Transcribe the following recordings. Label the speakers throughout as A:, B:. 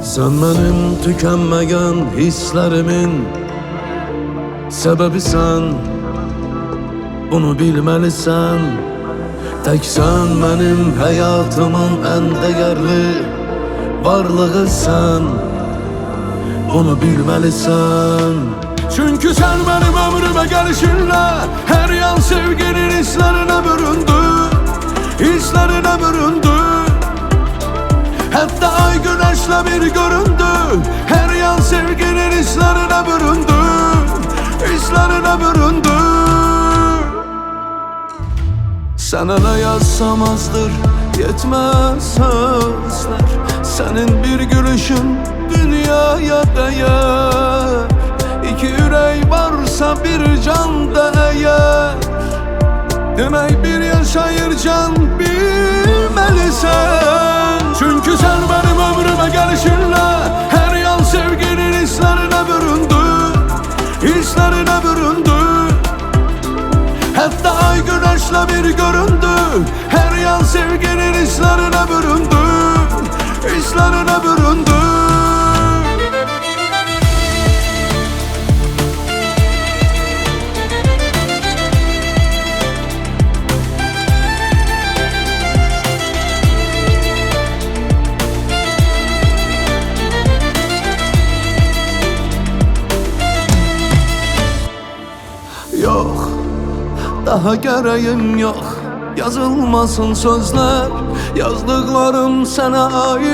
A: Sen benim tükenmeyen hislerimin sebebisən. Bunu bilmelisən. Tek sen benim hayatımın en değerli varlığısan. Bunu bilmelisən. Çünkü sen benim ömrüme gelişinle her yan sevginin hislerine büründü. Hislerine büründü. Hatta ay güneşle bir göründü. Her yan sevginin hislerine büründü. Hislerine büründü. Sana ne yazsam azdır, yetmez sözler. Senin bir gülüşün dünyaya değer. İki yürek varsa bir can da eğer. Demek bir yaşayır can bilmelisən. Çünkü sen benim ömrüme gelişinle her yan sevginin hislerine büründü. Hislerine büründü. Hatta ay güneşle bir göründü. Her yan sevginin hislerine büründü. Hislerine büründü. Yok, daha gereğim yok. Yazılmasın sözler. Yazdıklarım sana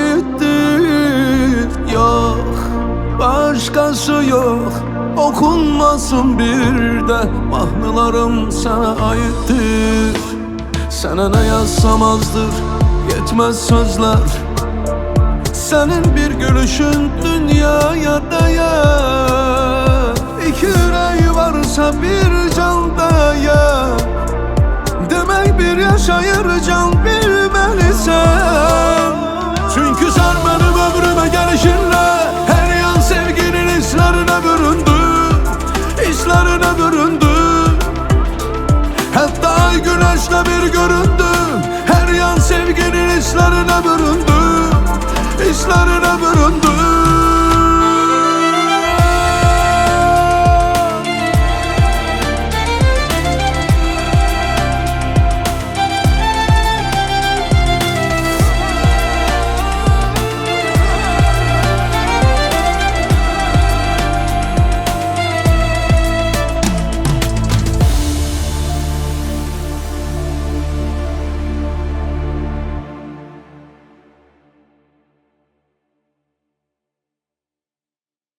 A: aittir. Yok, başkası yok. Okunmasın bir de. Mahnılarım sana aittir. Sana ne yazsam azdır, yetmez sözler. Senin bir gülüşün dünyaya değer. İki yüreği varsa bir can değer. Demek bir yaşayır can bilmeli.